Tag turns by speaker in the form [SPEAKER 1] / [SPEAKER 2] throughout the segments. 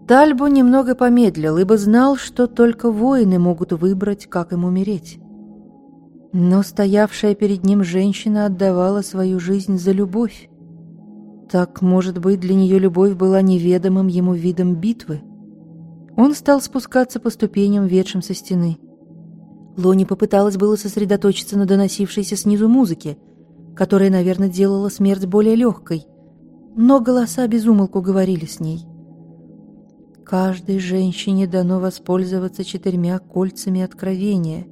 [SPEAKER 1] Тальбо немного помедлил, ибо знал, что только воины могут выбрать, как им умереть. Но стоявшая перед ним женщина отдавала свою жизнь за любовь. Так, может быть, для нее любовь была неведомым ему видом битвы? Он стал спускаться по ступеням, ведшим со стены. Лони попыталась было сосредоточиться на доносившейся снизу музыке, которая, наверное, делала смерть более легкой, но голоса без умолку говорили с ней. Каждой женщине дано воспользоваться 4 кольцами откровения.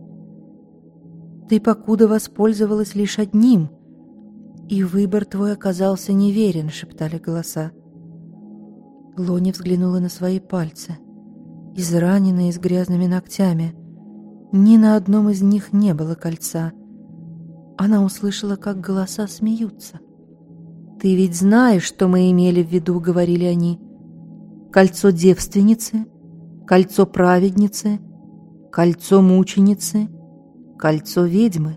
[SPEAKER 1] Ты покуда воспользовалась лишь одним, и выбор твой оказался неверен, шептали голоса. Лони взглянула на свои пальцы, израненные с грязными ногтями. Ни на одном из них не было кольца. Она услышала, как голоса смеются. «Ты ведь знаешь, что мы имели в виду», — говорили они. «Кольцо девственницы, кольцо праведницы, кольцо мученицы, кольцо ведьмы».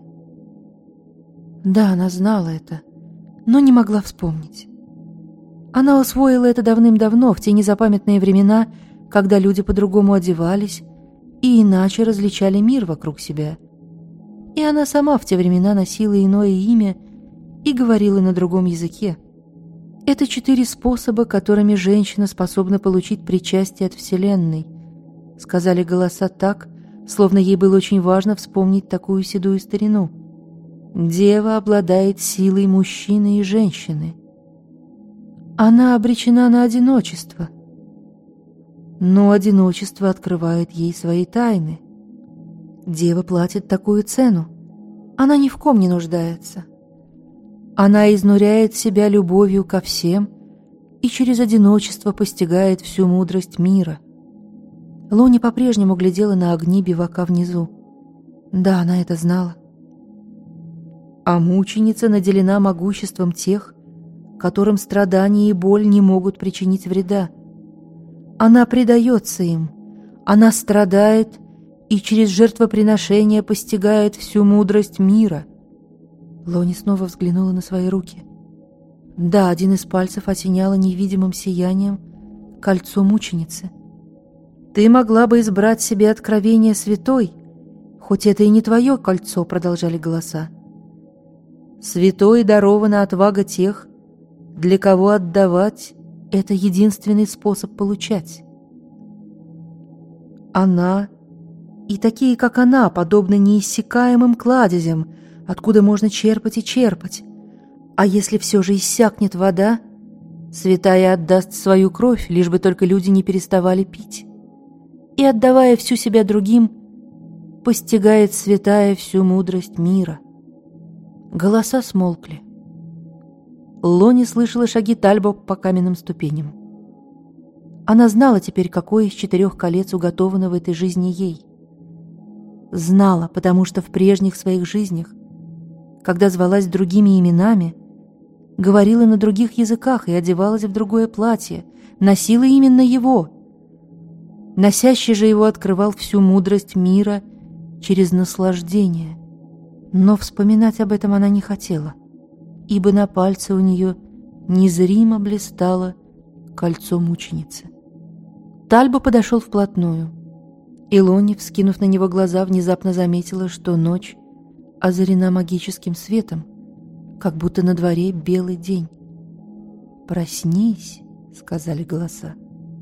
[SPEAKER 1] Да, она знала это, но не могла вспомнить. Она усвоила это давным-давно, в те незапамятные времена, когда люди по-другому одевались и иначе различали мир вокруг себя. И она сама в те времена носила иное имя и говорила на другом языке. Это 4 способа, которыми женщина способна получить причастие от Вселенной, сказали голоса так, словно ей было очень важно вспомнить такую седую старину. Дева обладает силой мужчины и женщины. Она обречена на одиночество, но одиночество открывает ей свои тайны. Дева платит такую цену. Она ни в ком не нуждается. Она изнуряет себя любовью ко всем и через одиночество постигает всю мудрость мира. Лони по-прежнему глядела на огни бивака внизу. Да, она это знала. А мученица наделена могуществом тех, которым страдания и боль не могут причинить вреда. Она предается им, она страдает и через жертвоприношение постигает всю мудрость мира. Лони снова взглянула на свои руки. Да, один из пальцев осеняло невидимым сиянием кольцо мученицы. «Ты могла бы избрать себе откровение святой, хоть это и не твое кольцо», — продолжали голоса. «Святой дарована отвага тех, для кого отдавать — это единственный способ получать. Она и такие, как она, подобны неиссякаемым кладезям, откуда можно черпать и черпать. А если все же иссякнет вода, святая отдаст свою кровь, лишь бы только люди не переставали пить. И, отдавая всю себя другим, постигает святая всю мудрость мира». Голоса смолкли. Лони слышала шаги Тальбо по каменным ступеням. Она знала теперь, какое из 4 колец уготовано в этой жизни ей. Знала, потому что в прежних своих жизнях, когда звалась другими именами, говорила на других языках и одевалась в другое платье, носила именно его. Носящий же его открывал всю мудрость мира через наслаждение. Но вспоминать об этом она не хотела, ибо на пальце у нее незримо блистало кольцо мученицы. Тальбо подошел вплотную, и Лони, вскинув на него глаза, внезапно заметила, что ночь озарена магическим светом, как будто на дворе белый день. «Проснись», — сказали голоса.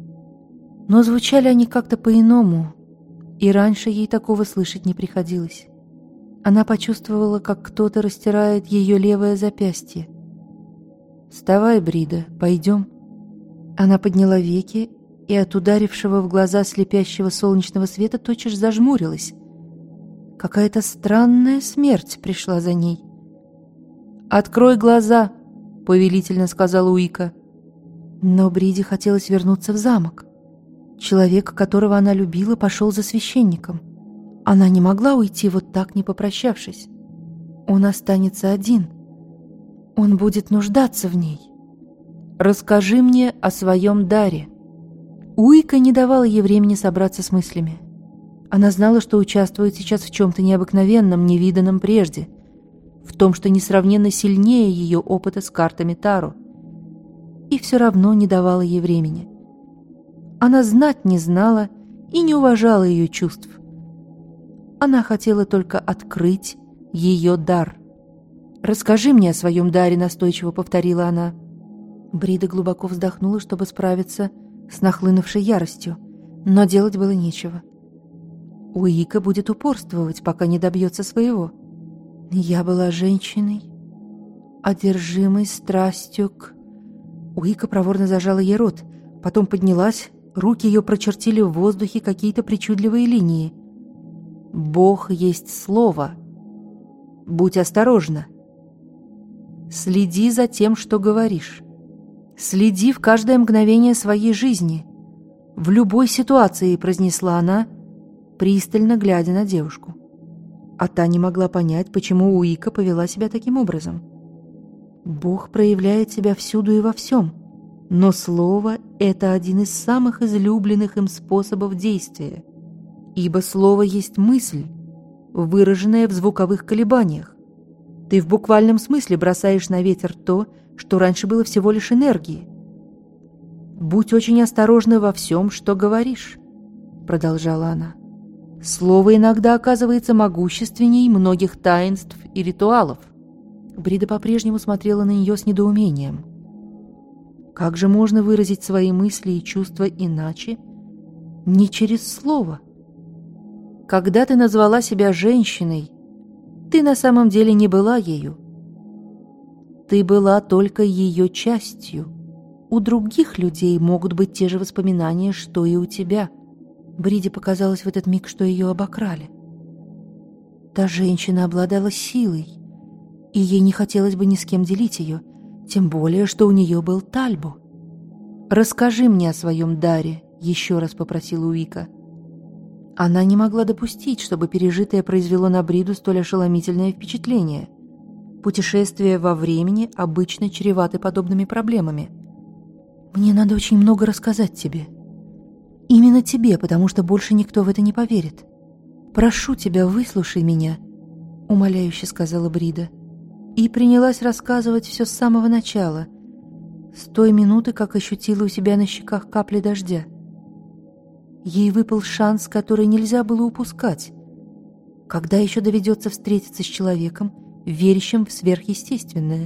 [SPEAKER 1] Но звучали они как-то по-иному, и раньше ей такого слышать не приходилось. Она почувствовала, как кто-то растирает ее левое запястье. «Вставай, Брида, пойдем». Она подняла веки и от ударившего в глаза слепящего солнечного света тотчас зажмурилась. Какая-то странная смерть пришла за ней. «Открой глаза», — повелительно сказала Уика. Но Бриде хотелось вернуться в замок. Человек, которого она любила, пошел за священником. Она не могла уйти вот так, не попрощавшись. Он останется один. Он будет нуждаться в ней. «Расскажи мне о своем даре». Уика не давала ей времени собраться с мыслями. Она знала, что участвует сейчас в чем-то необыкновенном, невиданном прежде, в том, что несравненно сильнее ее опыта с картами Таро, и все равно не давала ей времени. Она знать не знала и не уважала ее чувств. Она хотела только открыть ее дар. «Расскажи мне о своем даре», — настойчиво повторила она. Брида глубоко вздохнула, чтобы справиться с нахлынувшей яростью, но делать было нечего. Уика будет упорствовать, пока не добьется своего. Я была женщиной, одержимой страстью к... Уика проворно зажала ей рот, потом поднялась, руки ее прочертили в воздухе какие-то причудливые линии. «Бог есть слово. Будь осторожна. Следи за тем, что говоришь. Следи в каждое мгновение своей жизни. В любой ситуации», — произнесла она, пристально глядя на девушку. А та не могла понять, почему Уика повела себя таким образом. Бог проявляет себя всюду и во всем, но слово — это один из самых излюбленных им способов действия, ибо слово есть мысль, выраженная в звуковых колебаниях. Ты в буквальном смысле бросаешь на ветер то, что раньше было всего лишь энергией. «Будь очень осторожна во всем, что говоришь», — продолжала она. «Слово иногда оказывается могущественней многих таинств и ритуалов». Брида по-прежнему смотрела на нее с недоумением. Как же можно выразить свои мысли и чувства иначе, не через слово? Когда ты назвала себя женщиной, ты на самом деле не была ею. Ты была только ее частью. У других людей могут быть те же воспоминания, что и у тебя. Бриде показалось в этот миг, что ее обокрали. Та женщина обладала силой, и ей не хотелось бы ни с кем делить ее, тем более, что у нее был Тальбо. «Расскажи мне о своем даре», — еще раз попросила Уика. Она не могла допустить, чтобы пережитое произвело на Бриду столь ошеломительное впечатление. Путешествия во времени обычно чреваты подобными проблемами. «Мне надо очень много рассказать тебе. Именно тебе, потому что больше никто в это не поверит. Прошу тебя, выслушай меня», — умоляюще сказала Брида. И принялась рассказывать все с самого начала, с той минуты, как ощутила у себя на щеках капли дождя. Ей выпал шанс, который нельзя было упускать. Когда еще доведется встретиться с человеком, верящим в сверхъестественное?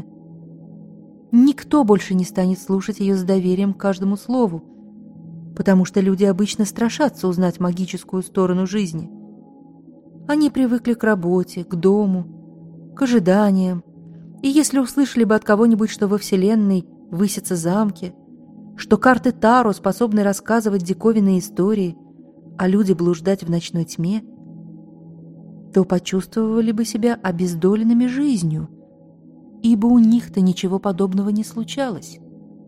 [SPEAKER 1] Никто больше не станет слушать ее с доверием к каждому слову, потому что люди обычно страшатся узнать магическую сторону жизни. Они привыкли к работе, к дому, к ожиданиям, и если услышали бы от кого-нибудь, что во Вселенной высятся замки, что карты Таро способны рассказывать диковинные истории, а люди блуждать в ночной тьме, то почувствовали бы себя обездоленными жизнью, ибо у них-то ничего подобного не случалось.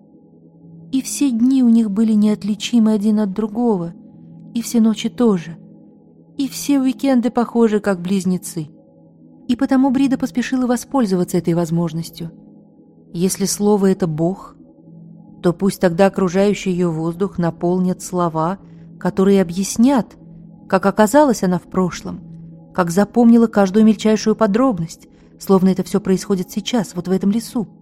[SPEAKER 1] И все дни у них были неотличимы один от другого, и все ночи тоже, и все уикенды похожи, как близнецы. И потому Брида поспешила воспользоваться этой возможностью. Если слово — это Бог, то пусть тогда окружающий ее воздух наполнят слова, которые объяснят, как оказалась она в прошлом, как запомнила каждую мельчайшую подробность, словно это все происходит сейчас, вот в этом лесу.